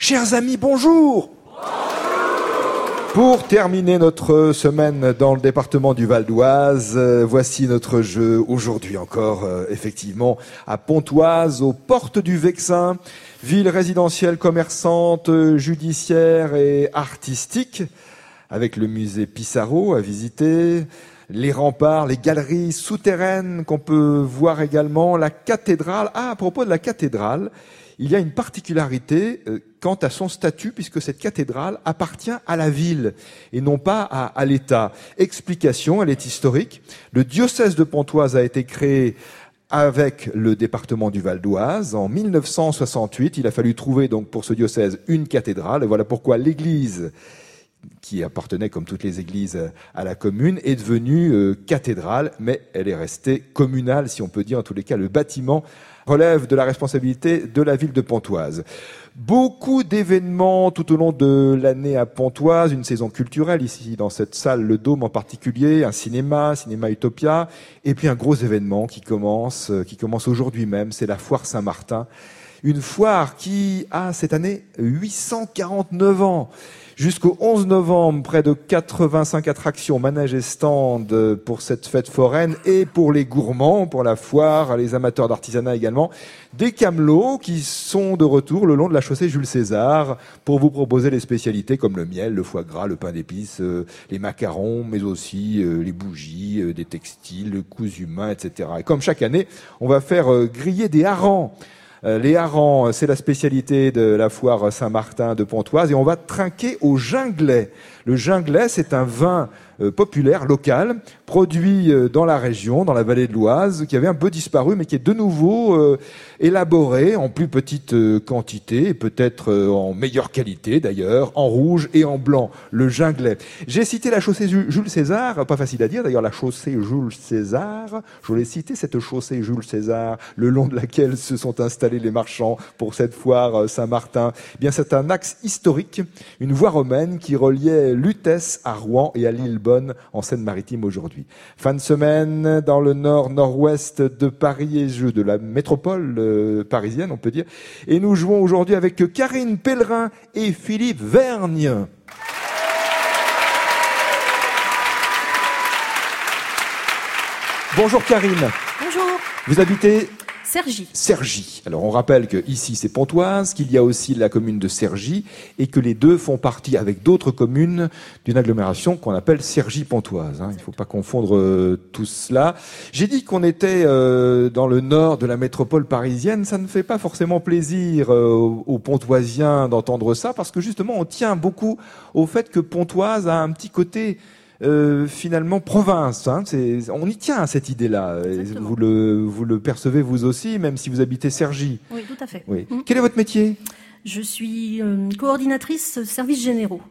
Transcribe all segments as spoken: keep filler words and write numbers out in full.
Chers amis, bonjour. Pour terminer notre semaine dans le département du Val d'Oise, euh, voici notre jeu aujourd'hui encore, euh, effectivement, à Pontoise, aux portes du Vexin, ville résidentielle, commerçante, judiciaire et artistique, avec le musée Pissarro à visiter, les remparts, les galeries souterraines qu'on peut voir également, la cathédrale. Ah, à propos de la cathédrale, il y a une particularité euh, quant à son statut, puisque cette cathédrale appartient à la ville et non pas à, à l'État. Explication, elle est historique. Le diocèse de Pontoise a été créé avec le département du Val d'Oise en mille neuf cent soixante-huit. Il a fallu trouver donc pour ce diocèse une cathédrale, et voilà pourquoi l'église, qui appartenait comme toutes les églises à la commune, est devenue euh, cathédrale, mais elle est restée communale, si on peut dire. En tous les cas, le bâtiment relève de la responsabilité de la ville de Pontoise. Beaucoup d'événements tout au long de l'année à Pontoise, une saison culturelle ici dans cette salle, le Dôme en particulier, un cinéma, Cinéma Utopia, et puis un gros événement qui commence, qui commence aujourd'hui même, c'est la foire Saint-Martin. Une foire qui a cette année huit cent quarante-neuf ans. Jusqu'au onze novembre, près de quatre-vingt-cinq attractions, manèges et stands pour cette fête foraine et pour les gourmands, pour la foire, les amateurs d'artisanat également. Des camelots qui sont de retour le long de la chaussée Jules César pour vous proposer les spécialités comme le miel, le foie gras, le pain d'épices, euh, les macarons, mais aussi euh, les bougies, euh, des textiles, le cousu main, et cetera. Et comme chaque année, on va faire euh, griller des harengs. Euh, les harengs, c'est la spécialité de la foire Saint-Martin de Pontoise, et on va trinquer au ginglet. Le ginglet, c'est un vin euh, populaire, local, produit euh, dans la région, dans la vallée de l'Oise, qui avait un peu disparu, mais qui est de nouveau euh, élaboré en plus petite euh, quantité, peut-être euh, en meilleure qualité d'ailleurs, en rouge et en blanc, le ginglet. J'ai cité la chaussée Jules César, pas facile à dire d'ailleurs, la chaussée Jules César, je l'ai cité, cette chaussée Jules César, le long de laquelle se sont installés les marchands pour cette foire Saint-Martin. Eh bien, c'est un axe historique, une voie romaine qui reliait Lutèce à Rouen et à Lillebonne en Seine-Maritime aujourd'hui. Fin de semaine dans le nord-nord-ouest de Paris et jeu de la métropole euh, parisienne, on peut dire. Et nous jouons aujourd'hui avec Karine Pellerin et Philippe Vergne. Bonjour Karine. Bonjour. Vous habitez Cergy. Cergy. Alors on rappelle que ici c'est Pontoise, qu'il y a aussi la commune de Cergy et que les deux font partie avec d'autres communes d'une agglomération qu'on appelle Cergy-Pontoise. Hein. Il ne faut pas confondre euh, tout cela. J'ai dit qu'on était euh, dans le nord de la métropole parisienne. Ça ne fait pas forcément plaisir euh, aux, aux Pontoisiens d'entendre ça parce que justement on tient beaucoup au fait que Pontoise a un petit côté Euh, finalement province, hein, c'est, on y tient à cette idée-là. Vous le, vous le percevez vous aussi, même si vous habitez Cergy. Oui, tout à fait. Oui. Mmh. Quel est votre métier ? Je suis euh, coordinatrice services généraux.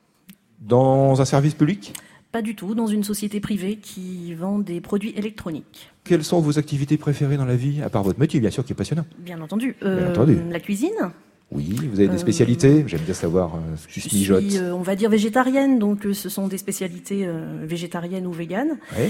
Dans un service public ? Pas du tout, dans une société privée qui vend des produits électroniques. Quelles sont vos activités préférées dans la vie, à part votre métier, bien sûr, qui est passionnant ? Bien entendu. Euh, Bien entendu. La cuisine. Oui, vous avez des spécialités ? J'aime bien savoir euh, ce qui se mijote. Je suis, euh, on va dire, végétarienne, donc euh, ce sont des spécialités euh, végétariennes ou véganes. Oui.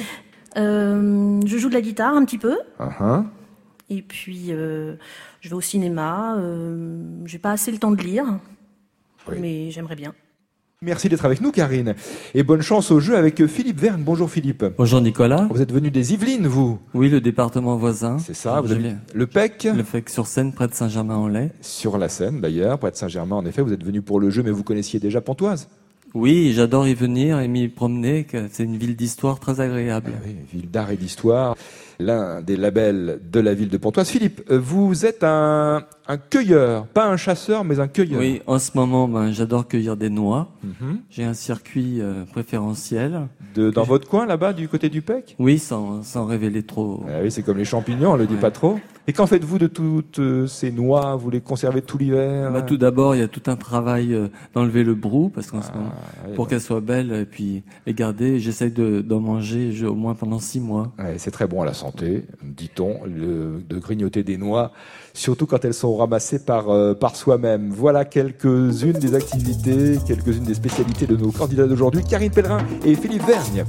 Euh, je joue de la guitare un petit peu. Uh-huh. Et puis, euh, je vais au cinéma. Euh, j'ai pas assez le temps de lire, Oui. mais j'aimerais bien. Merci d'être avec nous, Karine. Et bonne chance au jeu avec Philippe Vergne. Bonjour Philippe. Bonjour Nicolas. Vous êtes venu des Yvelines, vous ? Oui, le département voisin. C'est ça, vous Je avez viens- le P E C ? Le F E C sur Seine, près de Saint-Germain-en-Laye. Sur la Seine, d'ailleurs, près de Saint-Germain, en effet. Vous êtes venu pour le jeu, mais vous connaissiez déjà Pontoise ? Oui, j'adore y venir et m'y promener, que c'est une ville d'histoire très agréable. Ah oui, ville d'art et d'histoire, l'un des labels de la ville de Pontoise. Philippe, vous êtes un, un cueilleur, pas un chasseur, mais un cueilleur. Oui, en ce moment, ben, j'adore cueillir des noix. Mhm. J'ai un circuit euh, préférentiel. De, dans je- votre coin, là-bas, du côté du P E C ? Oui, sans, sans révéler trop. Ah oui, c'est comme les champignons, on le dit Ouais. pas trop. Et qu'en faites-vous de toutes euh, ces noix ? Vous les conservez tout l'hiver ? Bah, tout d'abord, il y a tout un travail euh, d'enlever le brou, parce qu'en ce moment, Ah, oui, pour bah. qu'elles soient belles, et puis les garder, j'essaye de, d'en manger je- au moins pendant six mois. Ouais, c'est très bon à la santé, dit-on, le- de grignoter des noix, surtout quand elles sont ramassées par, euh, par soi-même. Voilà quelques-unes des activités, quelques-unes des spécialités de nos candidats d'aujourd'hui, Karine Pellerin et Philippe Vergne.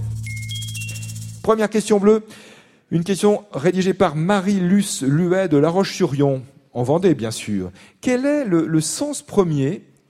Première question bleue, une question rédigée par Marie-Luce Luet de La Roche-sur-Yon, en Vendée bien sûr. Quel est le, le sens premier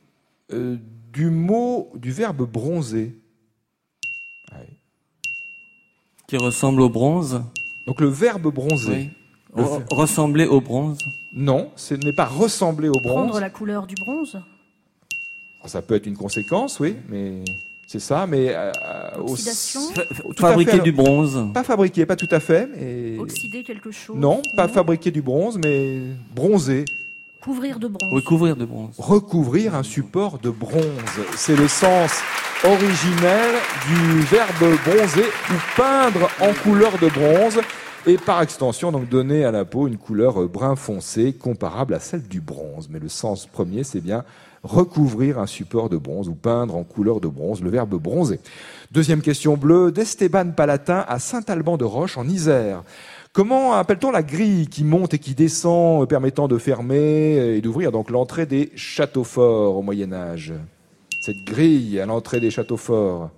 euh, du mot, du verbe bronzer. Ouais. Qui ressemble au bronze. Donc le verbe bronzer. Oui. Re- ressembler au bronze. Non, ce n'est pas ressembler au bronze. Prendre la couleur du bronze. Ça peut être une conséquence, oui, mais c'est ça. Mais euh, Oxydation. au... Fa- Tout à fabriquer fait, du bronze. Pas fabriquer, pas tout à fait. Mais... Oxyder quelque chose. Non, pas fabriquer du bronze, mais bronzer. Couvrir de bronze. Oui, couvrir de bronze. Recouvrir un support de bronze. C'est le sens originel du verbe bronzer ou peindre en couleur de bronze. Et par extension, donc donner à la peau une couleur brun foncé comparable à celle du bronze. Mais le sens premier, c'est bien recouvrir un support de bronze ou peindre en couleur de bronze, le verbe bronzer. Deuxième question bleue, d'Esteban Palatin à Saint-Alban-de-Roche en Isère. Comment appelle-t-on la grille qui monte et qui descend, permettant de fermer et d'ouvrir donc l'entrée des châteaux forts au Moyen-Âge? Cette grille à l'entrée des châteaux forts.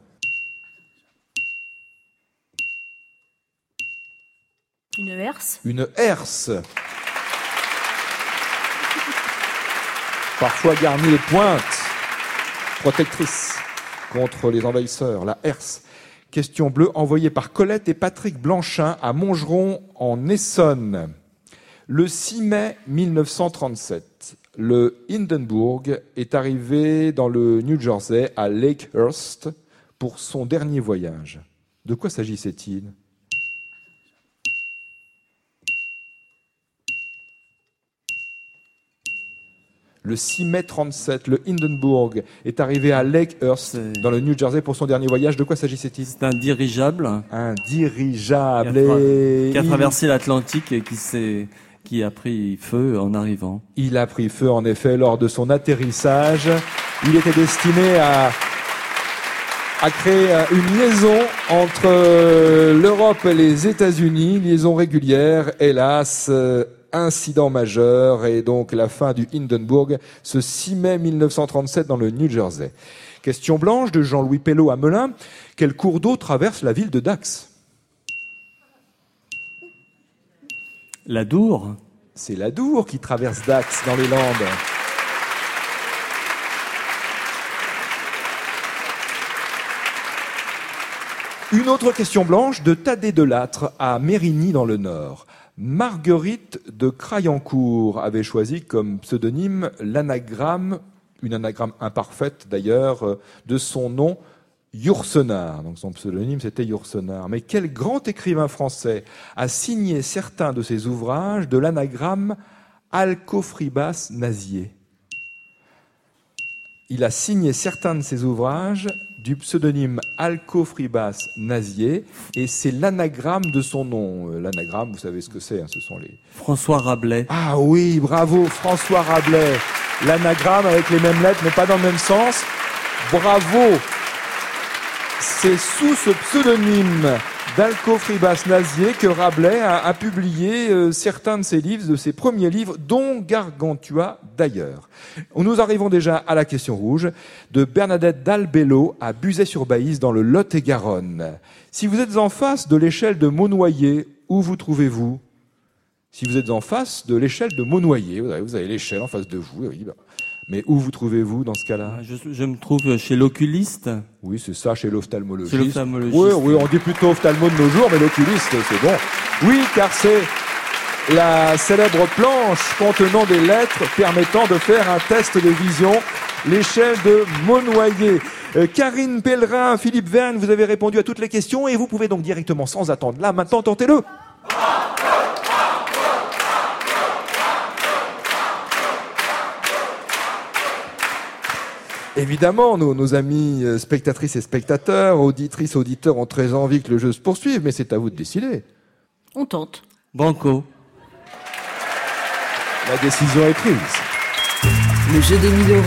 Une herse. Une herse. Parfois garnie de pointes, protectrice contre les envahisseurs, la herse. Question bleue envoyée par Colette et Patrick Blanchin à Montgeron en Essonne. Le six mai mille neuf cent trente-sept, le Hindenburg est arrivé dans le New Jersey à Lakehurst pour son dernier voyage. De quoi s'agissait-il ? Le six mai trente-sept, le Hindenburg est arrivé à Lakehurst, C'est- dans le New Jersey, pour son dernier voyage. De quoi s'agissait-il ? C'est un dirigeable Un dirigeable. Qui a tra- Et qui a il- traversé l'Atlantique et qui s'est, qui a pris feu en arrivant. Il a pris feu, en effet, lors de son atterrissage. Il était destiné à, à créer une liaison entre euh, l'Europe et les États-Unis, liaison régulière, hélas, euh, incident majeur, et donc la fin du Hindenburg, ce six mai mille neuf cent trente-sept dans le New Jersey. Question blanche de Jean-Louis Pelleau à Melun. Quel cours d'eau traverse la ville de Dax ? La Dour. C'est la Dour qui traverse Dax dans les Landes. Une autre question blanche de Thaddée Delattre à Mérigny dans le Nord. Marguerite de Crayancourt avait choisi comme pseudonyme l'anagramme, une anagramme imparfaite d'ailleurs, de son nom Yourcenar. Donc son pseudonyme c'était Yourcenar. Mais quel grand écrivain français a signé certains de ses ouvrages de l'anagramme Alcofribas Nazier? Il a signé certains de ses ouvrages du pseudonyme Alcofribas Nazier, et c'est l'anagramme de son nom. Euh, L'anagramme, vous savez ce que c'est, hein, ce sont les... François Rabelais. Ah oui, bravo, François Rabelais. L'anagramme avec les mêmes lettres, mais pas dans le même sens. Bravo. C'est sous ce pseudonyme d'Alcofribas Nazier que Rabelais a, a publié euh, certains de ses livres, de ses premiers livres, dont Gargantua d'ailleurs. Nous arrivons déjà à la question rouge de Bernadette Dalbello à Buzet-sur-Baïse dans le Lot-et-Garonne. Si vous êtes en face de l'échelle de Maunoyer, où vous trouvez-vous ? Si vous êtes en face de l'échelle de Maunoyer, vous avez, vous avez l'échelle en face de vous, oui, bah. Mais où vous trouvez-vous dans ce cas-là ? Je, je me trouve chez l'oculiste. Oui, c'est ça, chez l'ophtalmologiste. Chez l'ophtalmologiste. Oui, oui, on dit plutôt ophtalmo de nos jours, mais l'oculiste, c'est bon. Oui, car c'est la célèbre planche contenant des lettres permettant de faire un test de vision, l'échelle de Maunoyer. Euh, Karine Pellerin, Philippe Verne, vous avez répondu à toutes les questions et vous pouvez donc directement, sans attendre, là, maintenant, tentez-le. Évidemment, nos, nos amis spectatrices et spectateurs, auditrices, auditeurs ont très envie que le jeu se poursuive, mais c'est à vous de décider. On tente. Banco. La décision est prise. Le jeu des mille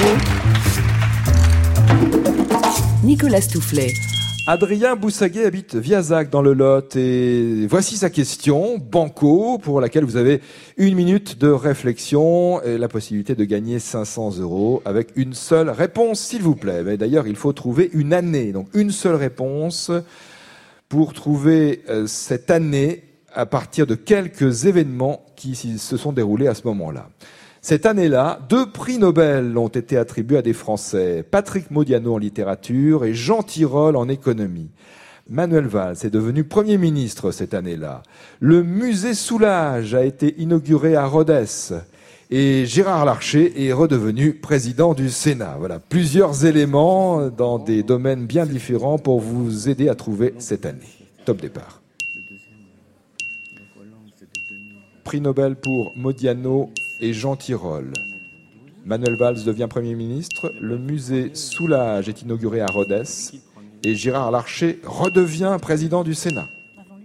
euros. Nicolas Stoufflet. Adrien Boussaguet habite Viazac dans le Lot et voici sa question, banco, pour laquelle vous avez une minute de réflexion et la possibilité de gagner cinq cents euros avec une seule réponse, s'il vous plaît. Mais d'ailleurs, il faut trouver une année, donc une seule réponse pour trouver euh, cette année à partir de quelques événements qui se sont déroulés à ce moment-là. Cette année-là, deux prix Nobel ont été attribués à des Français, Patrick Modiano en littérature et Jean Tirole en économie. Manuel Valls est devenu Premier ministre cette année-là. Le musée Soulage a été inauguré à Rhodes. Et Gérard Larcher est redevenu président du Sénat. Voilà, plusieurs éléments dans des domaines bien différents pour vous aider à trouver cette année. Top départ. Prix Nobel pour Modiano et Jean Tirole. Manuel Valls devient Premier ministre. Le musée Soulage est inauguré à Rhodes. Et Gérard Larcher redevient président du Sénat. Avant lui ?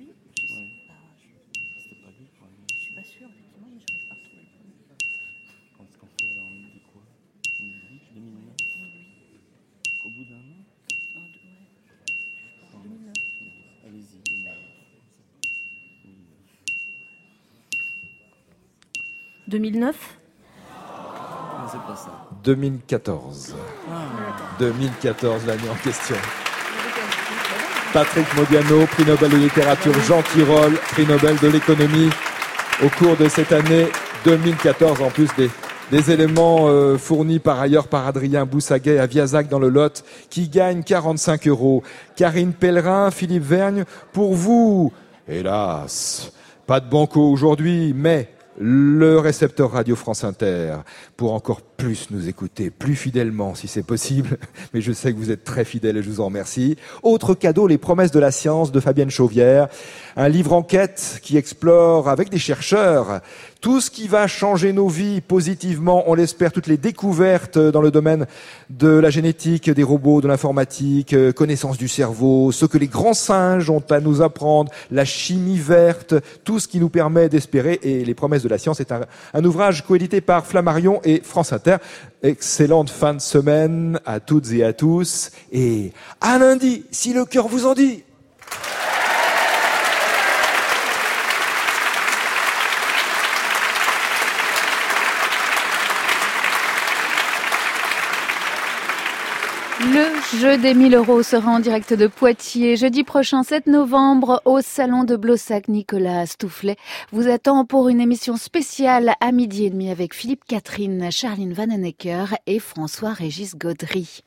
Je suis pas sûre, effectivement, mais j'arrive pas à retrouver le deux mille neuf ? Non, c'est pas ça. deux mille quatorze. deux mille quatorze, l'année en question. Patrick Modiano, prix Nobel de littérature, Jean Tirole, prix Nobel de l'économie au cours de cette année deux mille quatorze, en plus des, des éléments euh, fournis par ailleurs par Adrien Boussaguet à Viazac dans le Lot, qui gagne quarante-cinq euros. Karine Pellerin, Philippe Vergne, pour vous, hélas, pas de banco aujourd'hui, mais le récepteur radio France Inter, pour encore plus nous écouter, plus fidèlement si c'est possible, mais je sais que vous êtes très fidèles et je vous en remercie. Autre cadeau, Les promesses de la science de Fabienne Chauvière, un livre enquête qui explore avec des chercheurs tout ce qui va changer nos vies positivement, on l'espère, toutes les découvertes dans le domaine de la génétique, des robots, de l'informatique, connaissance du cerveau, ce que les grands singes ont à nous apprendre, la chimie verte, tout ce qui nous permet d'espérer. Et Les promesses de la science est un, un ouvrage coédité par Flammarion et France Inter. Excellente fin de semaine à toutes et à tous. Et à lundi, si le cœur vous en dit. Le jeu des mille euros sera en direct de Poitiers jeudi prochain sept novembre au salon de Blossac. Nicolas Stoufflet vous attend pour une émission spéciale à midi et demi avec Philippe Catherine, Charline Vanhoenacker et François-Régis Gaudry.